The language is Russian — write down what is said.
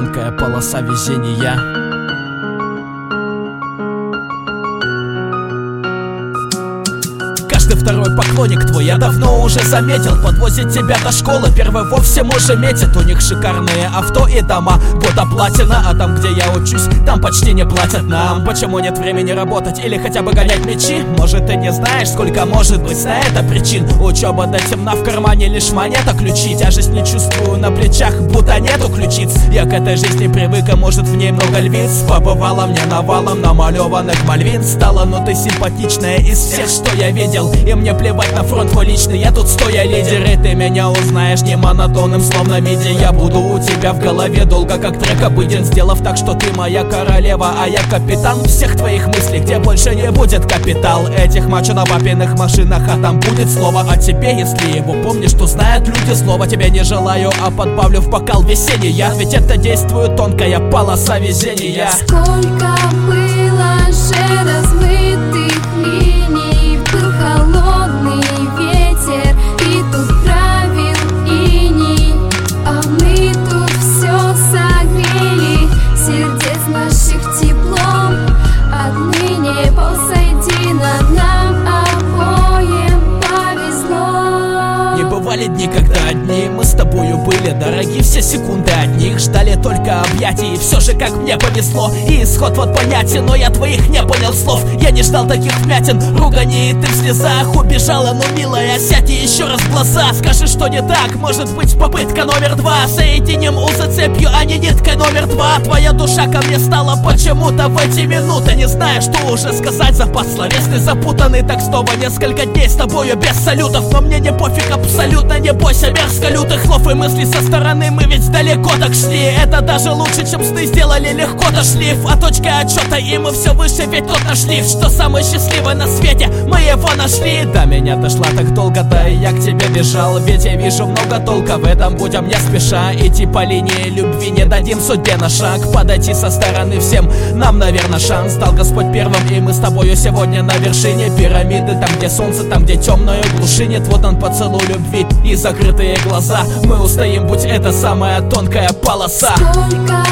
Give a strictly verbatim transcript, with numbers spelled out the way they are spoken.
тонкая полоса везения. Каждый второй поклонник твой, я давно уже заметил, подвозит тебя до школы, первый вовсе уже метит. У них шикарные авто и дома, года платина, а там, где я учусь, там почти не платят нам. Почему нет времени работать или хотя бы гонять мячи? Может, ты не знаешь, сколько может быть на это причин. Учеба до темна, в кармане лишь монета, ключи. Тяжесть не чувствую на плечах, будто нету ключиц. Я к этой жизни привык, а может в ней много львиц. Побывала мне навалом намалеванных мальвин. Стала, но ты симпатичная из всех, что я видел. И мне плевать на фронт твой личный, я тут стоя лидер. И ты меня узнаешь не монотонным, словно миди. Я буду у тебя в голове долго, как трек обыден, сделав так, что ты моя королева, а я капитан всех твоих мыслей, где больше не будет капитал этих мачо на папиных машинах, а там будет слово о тебе. Если его помнишь, то знают люди слова. Тебя не желаю, а подбавлю в бокал веселья, ведь это действует тонкая полоса везения. Сколько было же размытых линий, был холодный ветер, и тут правил иней, а мы тут все согрели, сердец наших теплом, отныне посоедино нам обоим повезло. Не бывали дни, когда одни мы с тобою были дороги, все секунды от них ждали только объятий. И все же как мне повезло, и исход вот понятен, но я твоих не понял слов. Я не ждал таких вмятин, ругани, и ты в слезах убежала. Ну, милая, сядь и еще раз в глаза, скажи, что не так. Может быть, попытка номер два, соединим узы цепью, а не ниткой номер два. Твоя душа ко мне стала почему-то в эти минуты. Не знаю, что уже сказать, запас словесный запутанный. Так снова несколько дней с тобою без салютов, но мне не пофиг абсолютно, не бойся мерзко лютых слов и мыслей со стороны. Мы ведь далеко так шли, это даже лучше, чем сны сделали легко-то шлиф. А точка отчета, и мы все выше, ведь тот наш лифт, что самый счастливый на свете, мы его нашли. До меня дошла так долго, да и я к тебе бежал, ведь я вижу много толка в этом, будем не спеша идти по линии любви, не дадим судьбе на шаг подойти со стороны всем. Нам, наверное, шанс дал Господь первым, и мы с тобою сегодня на вершине пирамиды. Там, где солнце, там, где темную глуши нет, вот он поцелуй любви и закрытые глаза. Мы устоим, будь это самая тонкая полоса. Сколько